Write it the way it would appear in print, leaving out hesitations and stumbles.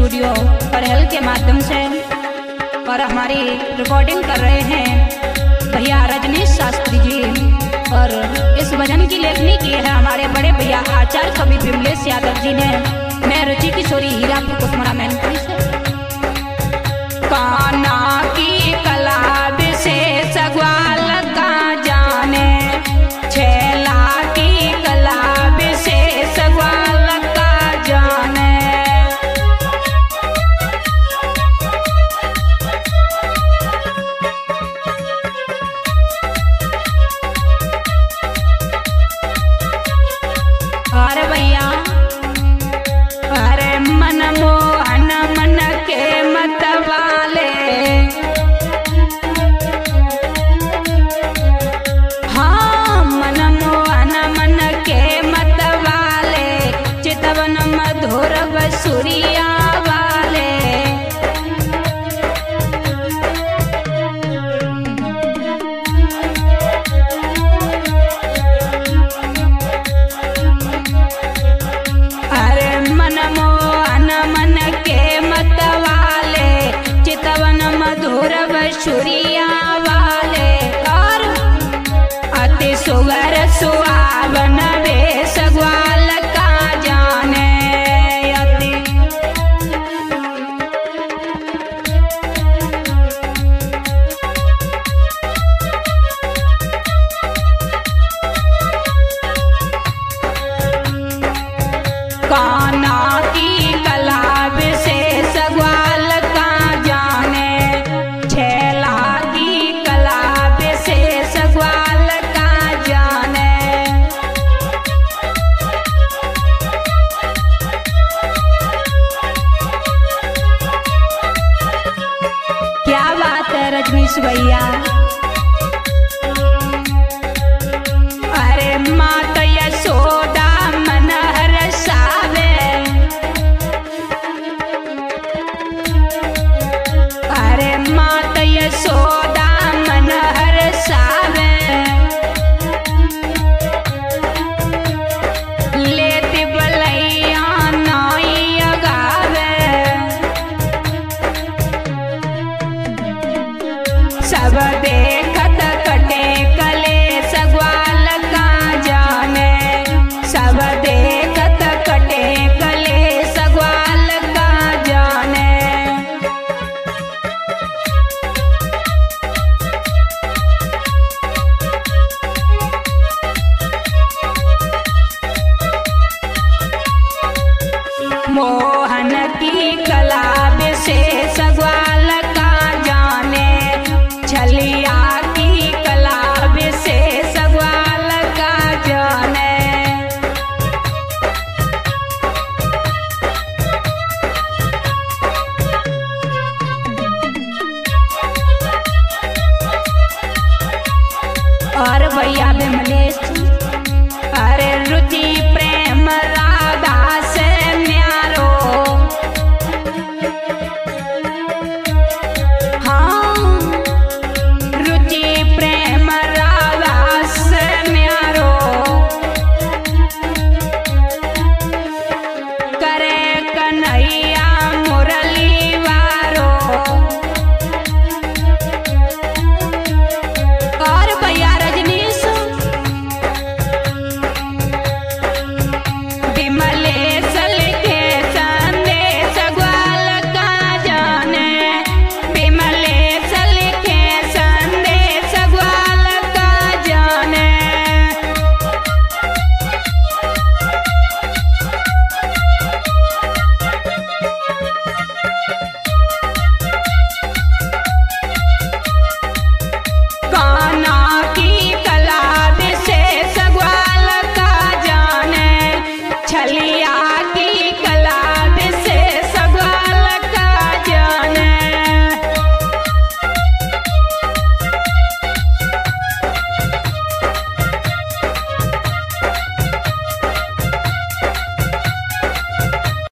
Studio परहेल के माध्यम से और हमारी रिकॉर्डिंग कर रहे हैं भैया रजनीश शास्त्री जी। और इस भजन की लेखनी की है हमारे बड़े भैया आचार्य कवि विमलेश यादव जी ने। मैं रुचि किशोरी हीरापुर कुसमरा मैनपुरी से। कान्हा की कला विशेष ग्वाल का जाने, छैला की कला विशेष ग्वाल का जाने। अरे भैया अरे मन मोहन मन के मत वाले, हाँ मन मोहन मन के मत वाले, चितवन मधुर बसुरिया वाले। अरे मन मोहन मन के मत वाले, चितवन मधुर बसुरिया वाले। और अति सुगर सुहावन वेश ग्वाल का जाने। अति कान्हा की कला विशेष ग्वाल का जाने, छैला की कला विशेष ग्वाल का जाने। क्या बात है रजनीश भैया। अरे माता यशोदा मन हरसावे, अरे माता यशोदा मन हरसावे। लेती बलैया नाई अगावे, सब देखत कटे कलेश ग्वाल का जाने, सब देखत कटे कलेश ग्वाल का जाने। मोहन की कला विशेष